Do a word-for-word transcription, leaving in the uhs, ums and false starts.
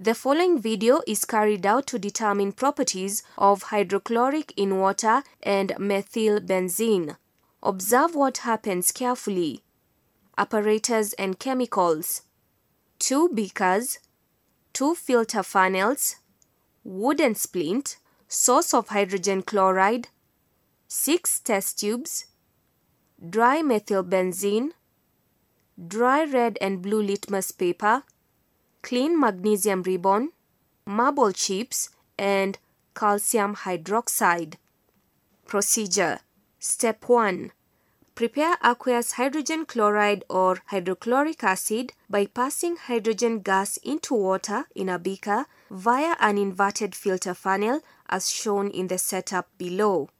The following video is carried out to determine properties of hydrochloric in water and methylbenzene. Observe what happens carefully. Apparatus and chemicals. Two beakers, two filter funnels, wooden splint, source of hydrogen chloride, six test tubes, dry methylbenzene, dry red and blue litmus paper, clean magnesium ribbon, marble chips, and calcium hydroxide. Procedure. Step one. Prepare aqueous hydrogen chloride or hydrochloric acid by passing hydrogen gas into water in a beaker via an inverted filter funnel as shown in the setup below.